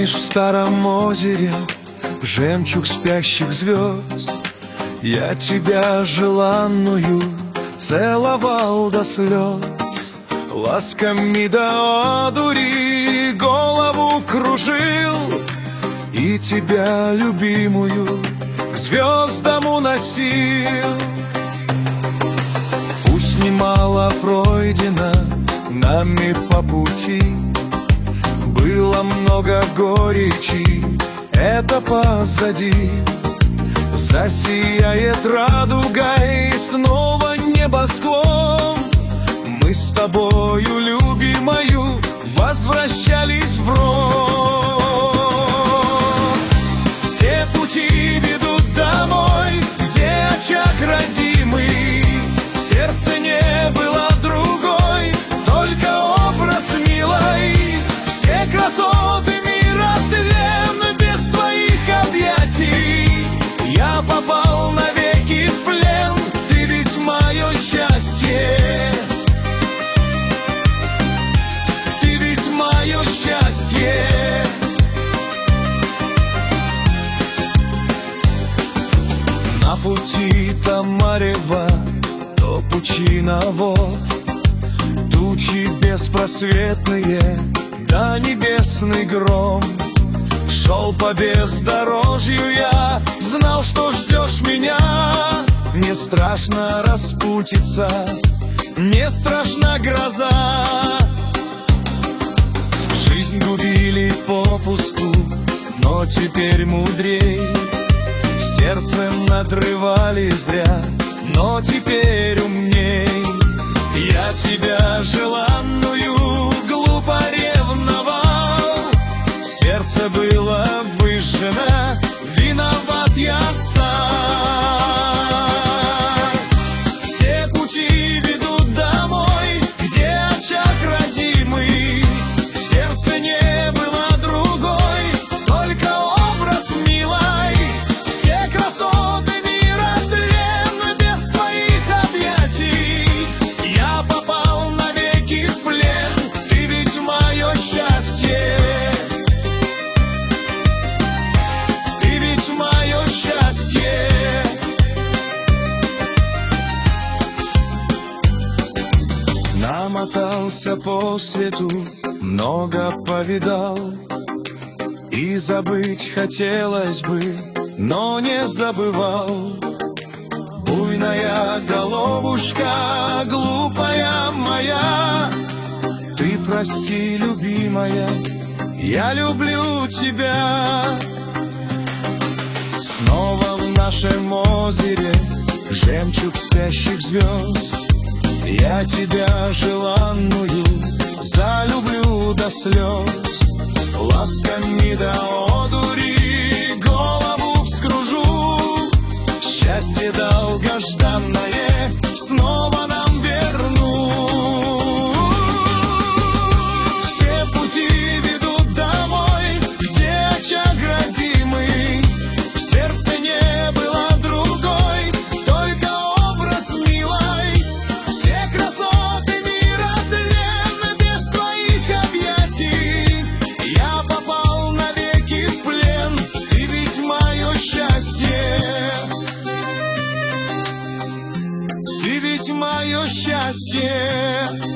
Помнишь, в старом озере жемчуг спящих звезд? Я тебя желанную целовал до слез, ласками до одури голову кружил, и тебя, любимую, к звездам уносил. Пусть немало пройдено нами по пути, было много горечи, это позади. Засияет радугой снова небосклон, мы с тобою, любимою, возвращались в род. Все пути ведут домой, где очаг родимый. В сердце не было другой, только образ милой. Все красоты мира тлен без твоих объятий. Я попал навеки в плен, ты ведь мое счастье. Ты ведь мое счастье. На пути то марево, то пучина вод, тучи беспросветные, да небесный гром. Шел по бездорожью я, знал, что ждешь меня. Не страшно распутиться, не страшна гроза. Жизнь губили попусту, но теперь мудрей. В сердце надрывали зря, но теперь умней. Я тебя желанную глупо ревновал, сердце было выжжено, виноват я сам. Все пути ведут домой, где очаг родимый. В сердце не было другой, только образ милой. Все красоты мира тлен без твоих объятий. Я попал навеки в плен, ты ведь мое счастье. Намотался по свету, много повидал, и забыть хотелось бы, но не забывал. Буйная головушка, глупая моя, ты прости, любимая, я люблю тебя. Снова в нашем озере жемчуг спящих звезд. Я тебя желанную залюблю до слез, ласками до одури голову вскружу. Счастье долгожданное снова нам верну. Все пути ведут домой, где очаг родимый. В сердце не было другой, только образ милой. Все красоты мира тлен без твоих объятий. Я попал навеки в плен, ты ведь мое счастье. Ты ведь мое счастье.